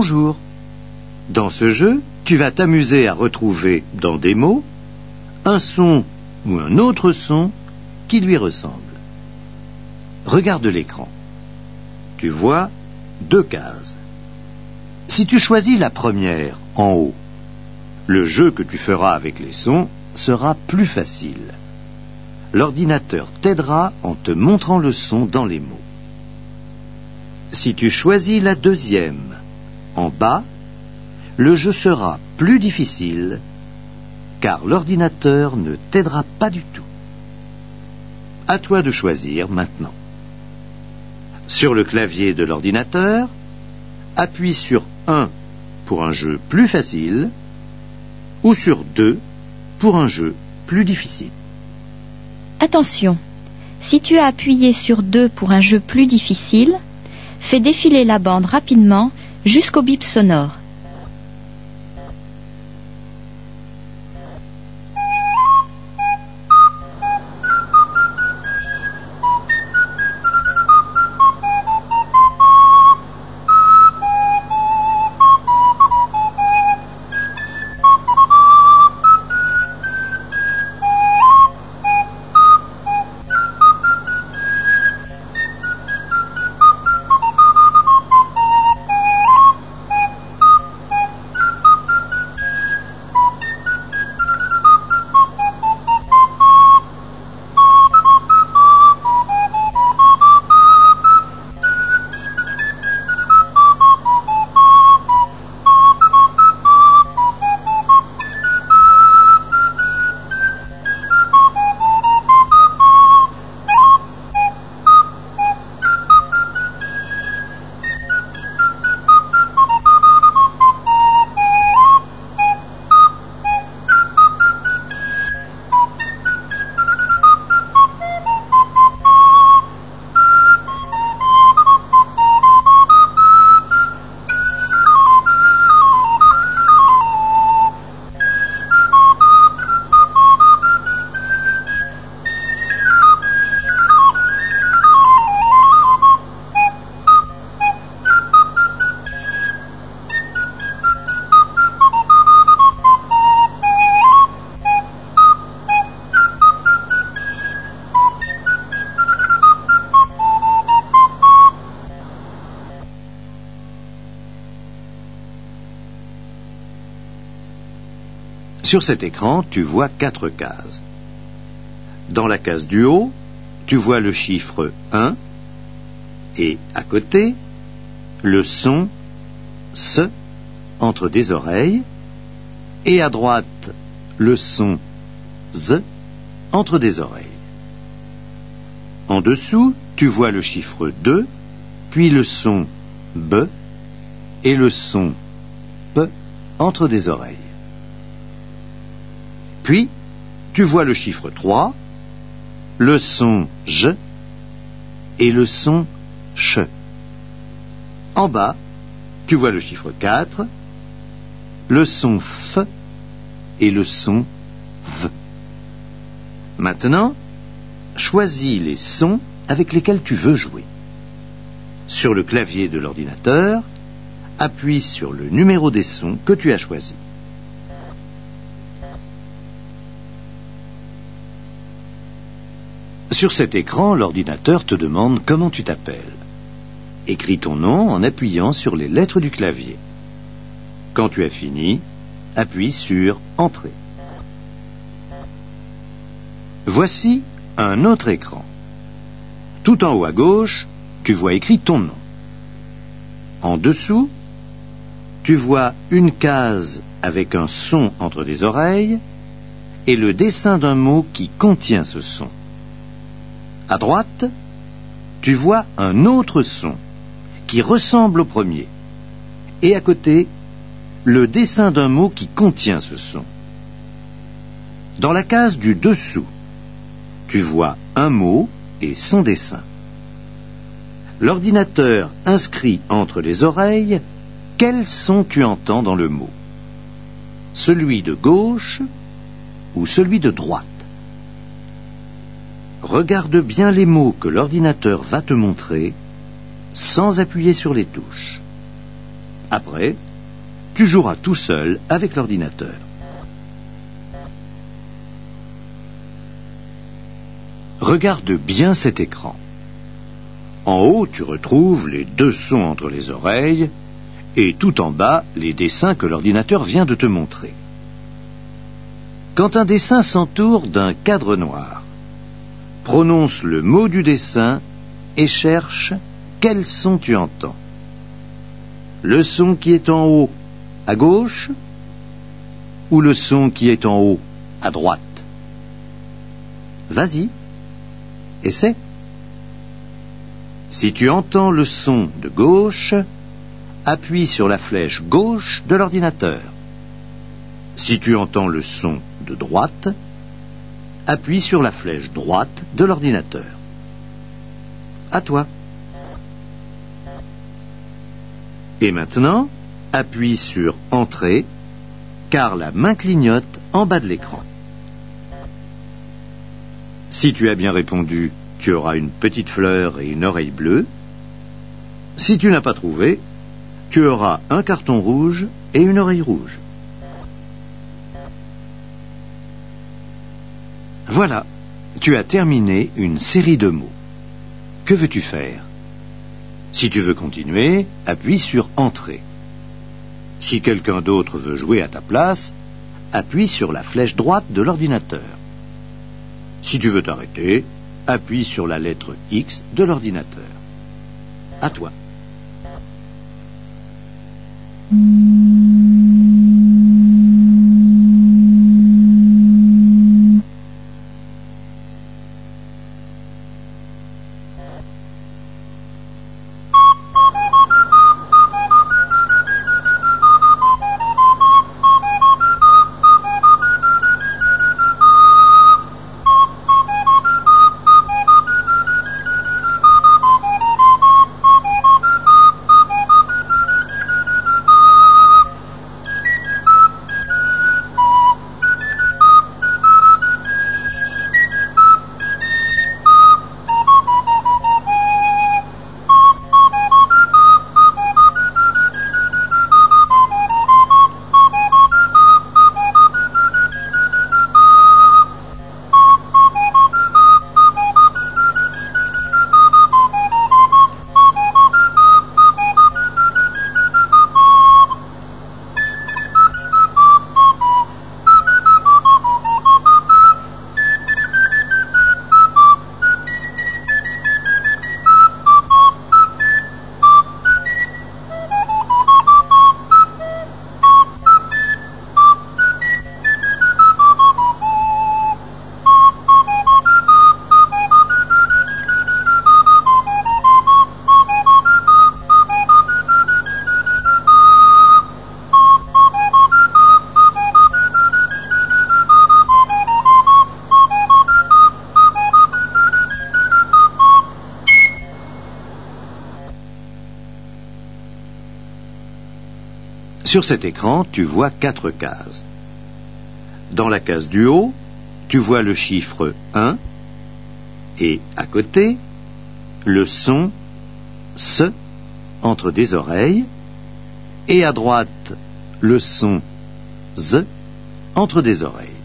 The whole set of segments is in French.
bonjour. Dans ce jeu, tu vas t'amuser à retrouver dans des mots un son ou un autre son qui lui ressemble. Regarde l'écran. Tu vois 2 cases. Si tu choisis la première en haut, le jeu que tu feras avec les sons sera plus facile. L'ordinateur t'aidera en te montrant le son dans les mots. Si tu choisis la deuxième en bas, le jeu sera plus difficile car l'ordinateur ne t'aidera pas du tout. À toi de choisir maintenant. Sur le clavier de l'ordinateur, appuie sur 1 pour un jeu plus facile ou sur 2 pour un jeu plus difficile. Attention, si tu as appuyé sur 2 pour un jeu plus difficile, fais défiler la bande rapidement jusqu'au bip sonore. Sur cet écran, tu vois 4 cases. Dans la case du haut, tu vois le chiffre 1 et à côté, le son S entre des oreilles et à droite, le son Z entre des oreilles. En dessous, tu vois le chiffre 2, puis le son B et le son P entre des oreilles. Puis, tu vois le chiffre 3, le son J et le son CH. En bas, tu vois le chiffre 4, le son F et le son V. Maintenant, choisis les sons avec lesquels tu veux jouer. Sur le clavier de l'ordinateur, appuie sur le numéro des sons que tu as choisi. Sur cet écran, l'ordinateur te demande comment tu t'appelles. Écris ton nom en appuyant sur les lettres du clavier. Quand tu as fini, appuie sur Entrée. Voici un autre écran. Tout en haut à gauche, tu vois écrit ton nom. En dessous, tu vois une case avec un son entre des oreilles et le dessin d'un mot qui contient ce son. À droite, tu vois un autre son qui ressemble au premier. Et à côté, le dessin d'un mot qui contient ce son. Dans la case du dessous, tu vois un mot et son dessin. L'ordinateur inscrit entre les oreilles quel son tu entends dans le mot. Celui de gauche ou celui de droite. Regarde bien les mots que l'ordinateur va te montrer sans appuyer sur les touches. Après, tu joueras tout seul avec l'ordinateur. Regarde bien cet écran. En haut, tu retrouves les deux sons entre les oreilles et tout en bas, les dessins que l'ordinateur vient de te montrer. Quand un dessin s'entoure d'un cadre noir, prononce le mot du dessin et cherche quel son tu entends. Le son qui est en haut à gauche ou le son qui est en haut à droite? Vas-y, essaie. Si tu entends le son de gauche, appuie sur la flèche gauche de l'ordinateur. Si tu entends le son de droite, appuie sur la flèche droite de l'ordinateur. À toi. Et maintenant, appuie sur Entrée, car la main clignote en bas de l'écran. Si tu as bien répondu, tu auras une petite fleur et une oreille bleue. Si tu n'as pas trouvé, tu auras un carton rouge et une oreille rouge. Voilà, tu as terminé une série de mots. Que veux-tu faire? Si tu veux continuer, appuie sur Entrée. Si quelqu'un d'autre veut jouer à ta place, appuie sur la flèche droite de l'ordinateur. Si tu veux t'arrêter, appuie sur la lettre X de l'ordinateur. À toi. Sur cet écran, tu vois 4 cases. Dans la case du haut, tu vois le chiffre 1 et à côté, le son S entre des oreilles et à droite, le son Z entre des oreilles.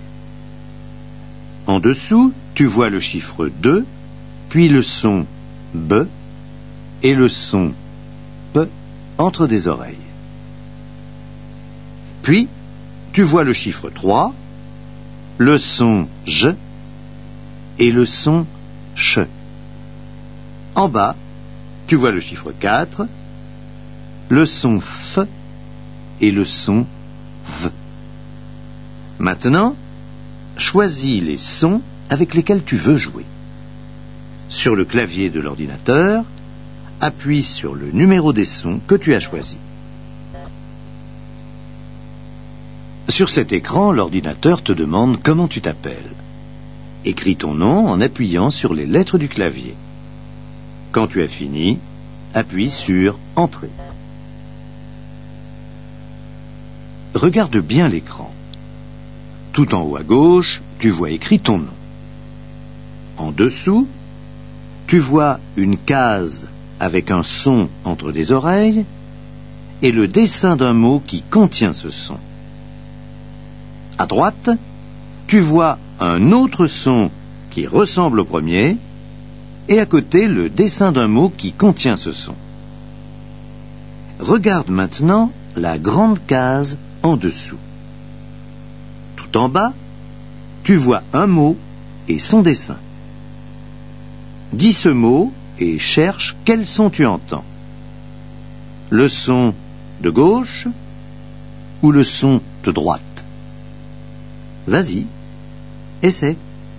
En dessous, tu vois le chiffre 2, puis le son B et le son P entre des oreilles. Puis, tu vois le chiffre 3, le son J et le son CH. En bas, tu vois le chiffre 4, le son F et le son V. Maintenant, choisis les sons avec lesquels tu veux jouer. Sur le clavier de l'ordinateur, appuie sur le numéro des sons que tu as choisi. Sur cet écran, l'ordinateur te demande comment tu t'appelles. Écris ton nom en appuyant sur les lettres du clavier. Quand tu as fini, appuie sur Entrée. Regarde bien l'écran. Tout en haut à gauche, tu vois écrit ton nom. En dessous, tu vois une case avec un son entre des oreilles et le dessin d'un mot qui contient ce son. À droite, tu vois un autre son qui ressemble au premier, et à côté le dessin d'un mot qui contient ce son. Regarde maintenant la grande case en dessous. Tout en bas, tu vois un mot et son dessin. Dis ce mot et cherche quel son tu entends. Le son de gauche ou le son de droite? Vas-y, essaie.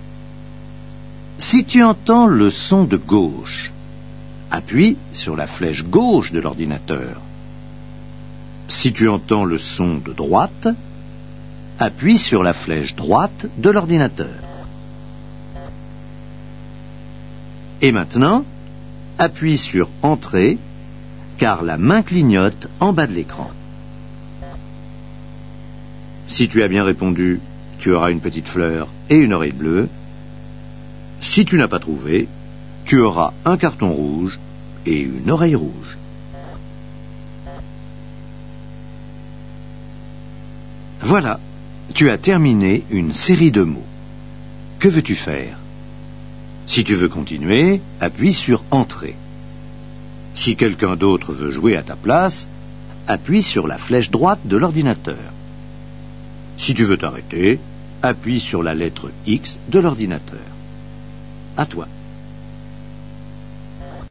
Si tu entends le son de gauche, appuie sur la flèche gauche de l'ordinateur. Si tu entends le son de droite, appuie sur la flèche droite de l'ordinateur. Et maintenant, appuie sur Entrée, car la main clignote en bas de l'écran. Si tu as bien répondu, tu auras une petite fleur et une oreille bleue. Si tu n'as pas trouvé, tu auras un carton rouge et une oreille rouge. Voilà, tu as terminé une série de mots. Que veux-tu faire? Si tu veux continuer, appuie sur Entrée. Si quelqu'un d'autre veut jouer à ta place, appuie sur la flèche droite de l'ordinateur. Si tu veux t'arrêter, appuie sur la lettre X de l'ordinateur. À toi.